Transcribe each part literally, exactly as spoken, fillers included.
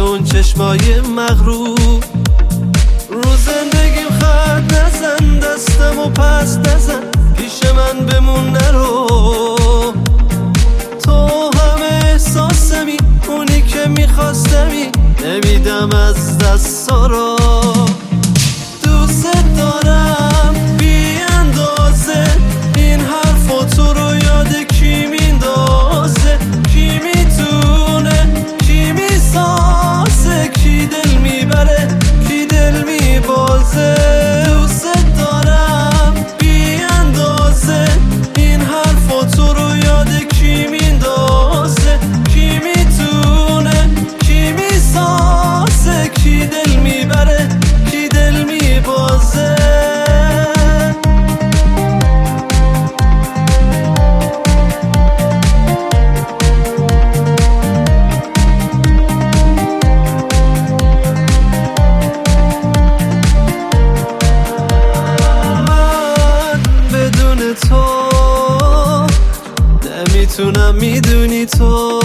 اون چشمای مغرور. رو زندگیم خط نزن، دستم و پس نزن، پیش من بمون نرو. تو همه احساسمی، اونی که میخواستمی، نمیدم از دست رو. دوست دارم بی اندازه، این حرفا تو رو یاد کی میندازه؟ کی میتونه، کی میسازه، کی دل میبره، کی دل میبازه؟ دوست دارم بی اندازه، این حرفا تو رو یاد کی میندازه؟ کی میتونه، کی میسازه، کی دل میبره، کی دل میبازه؟ تو نمیتونم، میدونی تو.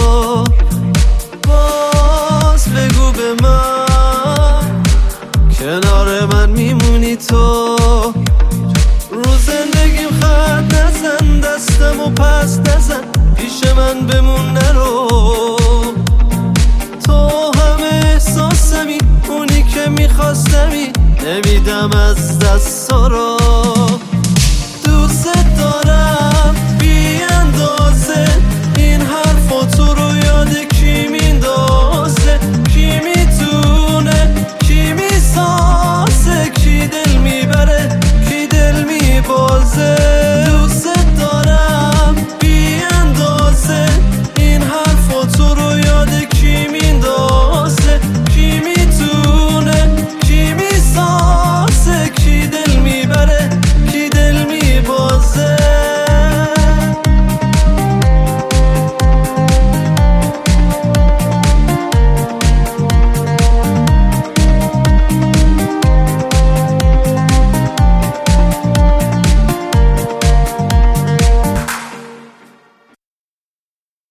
باز بگو به من کنار من میمونی تو. رو زندگیم خط نزن، دستم و پس نزن، پیش من بمون نرو. تو همه احساسمی، اونی که میخواستمی، نمیدم از دست